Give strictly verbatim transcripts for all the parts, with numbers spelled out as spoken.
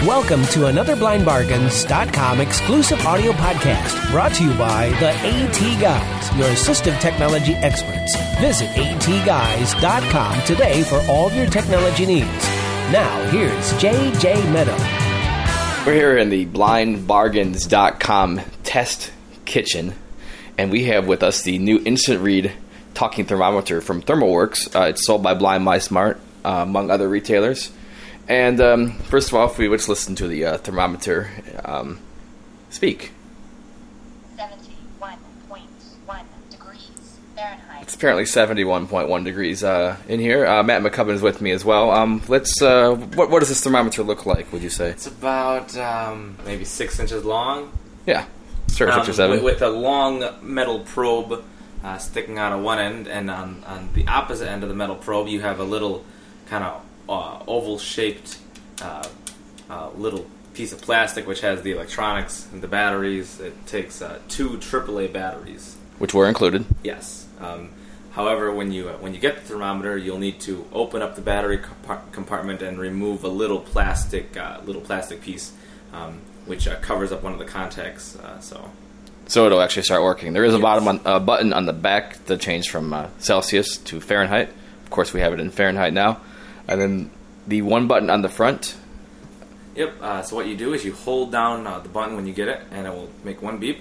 Welcome to another blind bargains dot com exclusive audio podcast brought to you by the AT Guys, your assistive technology experts. Visit A T guys dot com today for all your technology needs. Now, here's J J Meadow. We're here in the blind bargains dot com test kitchen, and we have with us the new Instant Read talking thermometer from ThermoWorks. Uh, it's sold by Blind My Smart, uh, among other retailers. And um, first of all, if we would just listen to the uh, thermometer um, speak. seventy-one point one degrees Fahrenheit. It's apparently seventy-one point one degrees uh, in here. Uh, Matt McCubbin is with me as well. Um, let's. Uh, what, what does this thermometer look like, would you say? It's about um, maybe six inches long. Yeah, sure, six um, or seven. With, with a long metal probe uh, sticking out of one end, and on, on the opposite end of the metal probe, you have a little kind of uh, oval-shaped uh, uh, little piece of plastic which has the electronics and the batteries. It takes uh, two triple A batteries. Which were included. Yes. Um, however, when you uh, when you get the thermometer, you'll need to open up the battery compart- compartment and remove a little plastic uh, little plastic piece, um, which uh, covers up one of the contacts. Uh, so, so it'll actually start working. There is a yes. bottom on, uh, button on the back to change from uh, Celsius to Fahrenheit. Of course, we have it in Fahrenheit now. And then the one button on the front. Yep. Uh, so what you do is you hold down uh, the button when you get it, and it will make one beep.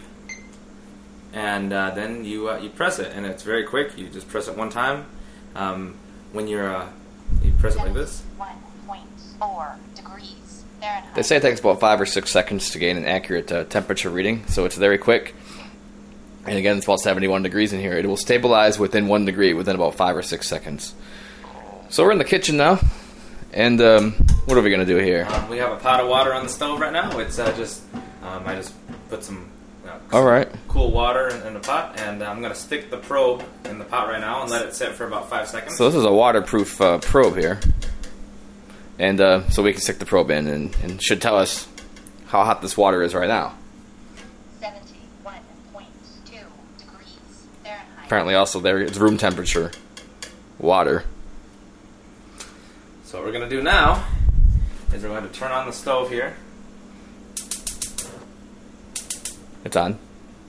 And uh, then you uh, you press it, and it's very quick. You just press it one time. Um, when you're uh, you press it like this. one point four degrees Fahrenheit. They say it takes about five or six seconds to gain an accurate uh, temperature reading, so it's very quick. And again, it's about seventy-one degrees in here. It will stabilize within one degree within about five or six seconds. So we're in the kitchen now, and um, what are we going to do here? Um, we have a pot of water on the stove right now. It's uh, just um, I just put some. Uh, All right. Cool water in, in the pot, and uh, I'm going to stick the probe in the pot right now and let it sit for about five seconds. So this is a waterproof uh, probe here, and uh, so we can stick the probe in, and, and should tell us how hot this water is right now. seventy-one point two degrees Fahrenheit. Apparently, also there it's room temperature water. So what we're going to do now is we're going to turn on the stove here. It's on.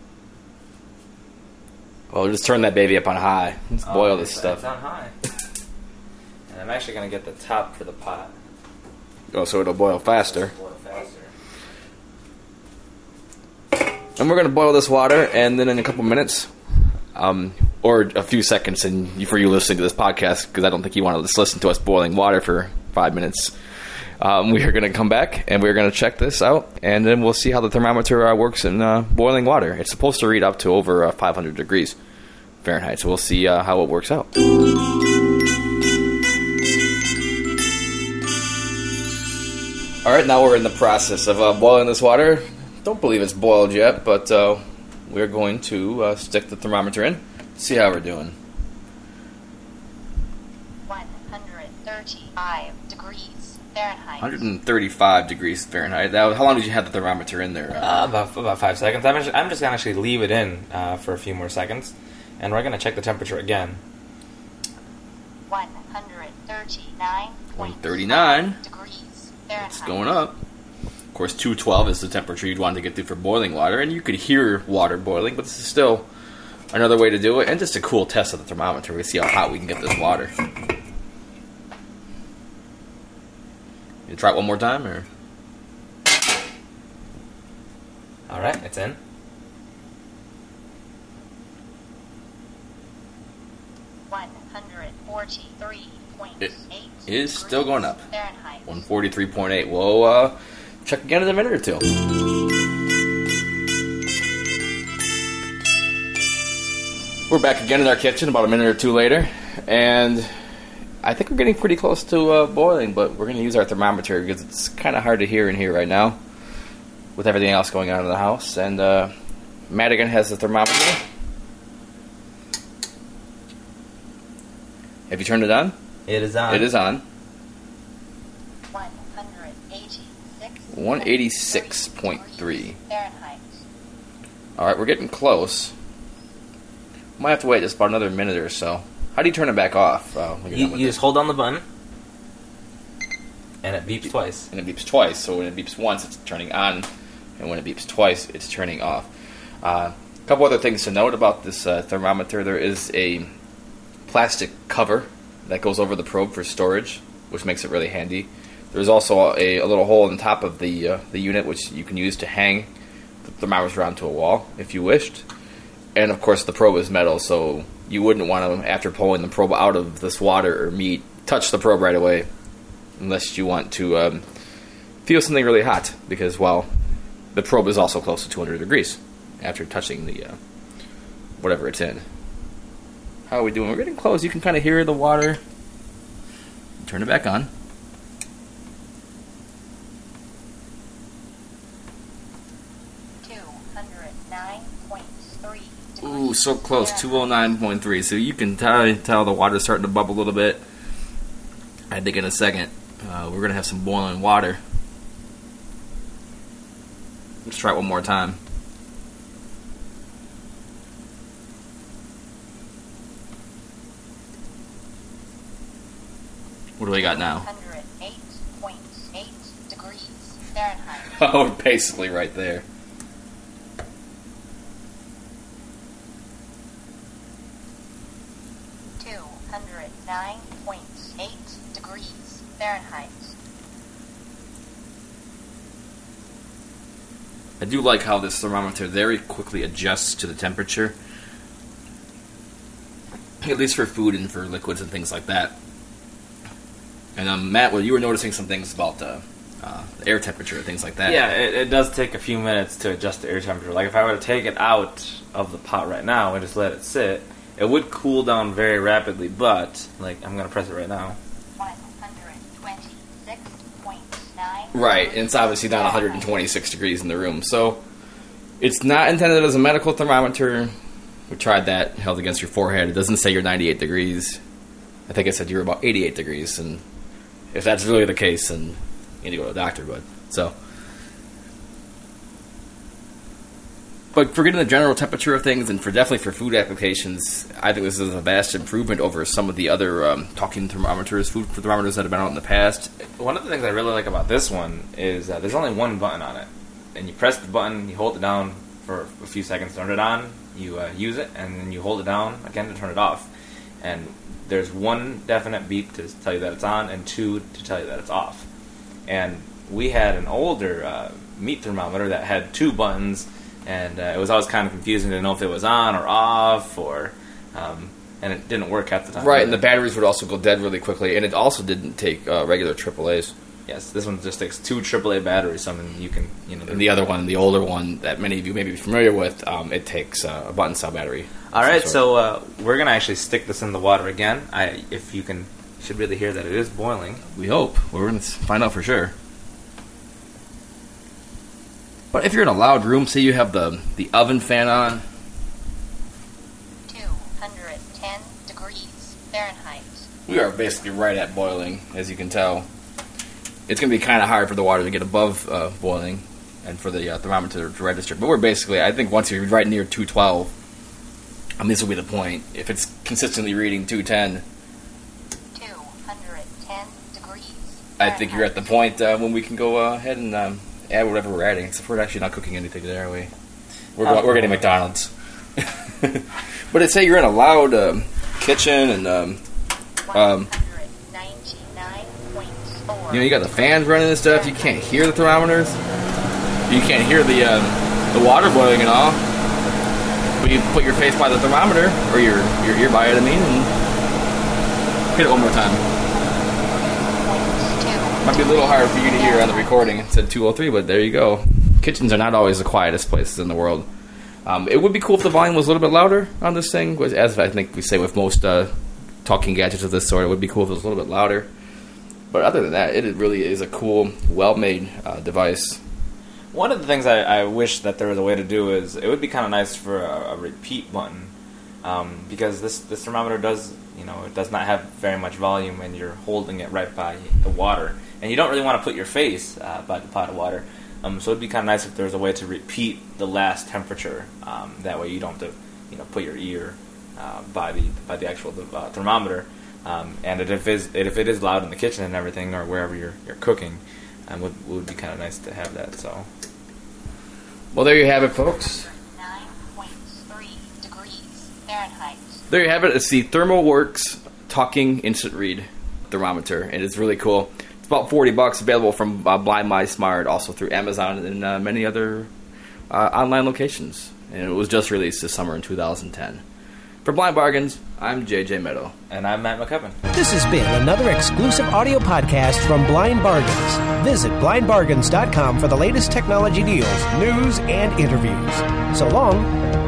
Well, just turn that baby up on high. Let's Oh, boil this it's- stuff. It's on high. And I'm actually going to get the top for the pot. Oh, so it'll boil faster. Boil faster. And we're going to boil this water, and then in a couple minutes, um, or a few seconds, and for you listening to this podcast, because I don't think you want to just listen to us boiling water for five minutes, um, we are going to come back, and we're going to check this out, and then we'll see how the thermometer uh, works in uh, boiling water. It's supposed to read up to over uh, five hundred degrees Fahrenheit, so we'll see uh, how it works out. All right, now we're in the process of uh, boiling this water. Don't believe it's boiled yet, but uh, we're going to uh, stick the thermometer in, see how we're doing. one hundred thirty-five degrees Fahrenheit. one hundred thirty-five degrees Fahrenheit. Now, how long did you have the thermometer in there? Uh, about, about five seconds. I'm just, I'm just going to actually leave it in uh, for a few more seconds. And we're going to check the temperature again. one hundred thirty-nine point one thirty-nine. degrees Fahrenheit. It's going up. Of course, two twelve is the temperature you'd want to get to for boiling water, and you could hear water boiling, but this is still another way to do it, and just a cool test of the thermometer. We see how hot we can get this water. You try it one more time, or? All right, it's in. one hundred forty-three point eight It is still going up. Fahrenheit. one forty-three point eight. We'll uh, check again in a minute or two. We're back again in our kitchen about a minute or two later, and I think we're getting pretty close to uh, boiling, but we're going to use our thermometer because it's kind of hard to hear in here right now with everything else going on in the house. And uh, Madigan has the thermometer. Have you turned it on? It is on. It is on. one hundred eighty-six. one eighty-six point three. Fahrenheit. Alright, we're getting close. Might have to wait just about another minute or so. How do you turn it back off? Uh, when you're You, done with you it? just hold down the button, And it beeps twice. And it beeps twice. So when it beeps once, it's turning on, and when it beeps twice, it's turning off. Uh, a couple other things to note about this uh, thermometer. There is a plastic cover that goes over the probe for storage, which makes it really handy. There's also a, a little hole in the top of the uh, the unit, which you can use to hang the thermometer onto a wall if you wished. And of course, the probe is metal, so you wouldn't want to, after pulling the probe out of this water or meat, touch the probe right away, unless you want to um, feel something really hot, because, well, the probe is also close to two hundred degrees after touching the uh, whatever it's in. How are we doing? We're getting close. You can kind of hear the water. Turn it back on. Ooh, so close, two oh nine point three. So you can tell, tell the water's starting to bubble a little bit. I think in a second uh, we're going to have some boiling water. Let's try it one more time. What do we got now? one hundred eight point eight degrees Fahrenheit. Oh, basically right there. two hundred nine point eight degrees Fahrenheit. I do like how this thermometer very quickly adjusts to the temperature. At least for food and for liquids and things like that. And um, Matt, well, you were noticing some things about the, uh, the air temperature and things like that. Yeah, it, it does take a few minutes to adjust the air temperature. Like if I were to take it out of the pot right now and just let it sit, it would cool down very rapidly, but, like, I'm going to press it right now. one hundred twenty-six point nine. Right, and it's obviously not one hundred twenty-six degrees in the room. So it's not intended as a medical thermometer. We tried that, held against your forehead. It doesn't say you're ninety-eight degrees. I think I said you were about eighty-eight degrees, and if that's really the case, then you need to go to a doctor. But so, but for getting the general temperature of things, and for definitely for food applications, I think this is a vast improvement over some of the other um, talking thermometers, food thermometers that have been out in the past. One of the things I really like about this one is that there's only one button on it. And you press the button, you hold it down for a few seconds to turn it on, you uh, use it, and then you hold it down again to turn it off. And there's one definite beep to tell you that it's on, and two to tell you that it's off. And we had an older uh, meat thermometer that had two buttons, and uh, it was always kind of confusing to know if it was on or off, or um, and it didn't work at the time. Right, and the batteries would also go dead really quickly, and it also didn't take uh, regular triple A's. Yes, this one just takes two triple A batteries, something you can, you know. And the other one, the older one that many of you may be familiar with, um, it takes uh, a button cell battery. All right, so uh, we're gonna actually stick this in the water again. I, if you can, you should really hear that it is boiling. We hope. We're gonna find out for sure. But if you're in a loud room, say you have the the oven fan on, two hundred ten degrees Fahrenheit. we are basically right at boiling, as you can tell. It's going to be kind of hard for the water to get above uh, boiling and for the uh, thermometer to register. But we're basically, I think once you're right near two twelve, I mean, this will be the point. If it's consistently reading two ten, two hundred ten degrees I think you're at the point uh, when we can go uh, ahead and um, add whatever we're adding. Except we're actually not cooking anything today, are we? We're, go- we're getting McDonald's. But it's say you're in a loud um, kitchen and um, um, you know, you got the fans running and stuff. You can't hear the thermometers. You can't hear the um, the water boiling and all. But you put your face by the thermometer, or your your ear by it, I mean, and hit it one more time. Might be a little hard for you to hear on the recording. It said two oh three, but there you go. Kitchens are not always the quietest places in the world. Um, it would be cool if the volume was a little bit louder on this thing, as I think we say with most uh, talking gadgets of this sort. It would be cool if it was a little bit louder. But other than that, it really is a cool, well-made uh, device. One of the things I, I wish that there was a way to do is it would be kind of nice for a, a repeat button, um, because this this thermometer does, you know, it does not have very much volume, and you're holding it right by the water, and you don't really want to put your face uh, by the pot of water. Um, so it'd be kind of nice if there was a way to repeat the last temperature. Um, that way, you don't have to, you know, put your ear uh, by the by the actual uh, thermometer. Um, and it, if, is, if it is loud in the kitchen and everything, or wherever you're you're cooking, um, would would be kind of nice to have that. So, well, there you have it, folks. nine point three degrees Fahrenheit. There you have it. It's the ThermoWorks Talking Instant Read thermometer, and it's really cool. It's about forty bucks, available from uh, Blind My Smart, also through Amazon and uh, many other uh, online locations. And it was just released this summer in two thousand ten. For Blind Bargains, I'm J J Meadow. and I'm Matt McCubbin. This has been another exclusive audio podcast from Blind Bargains. Visit blind bargains dot com for the latest technology deals, news, and interviews. So long.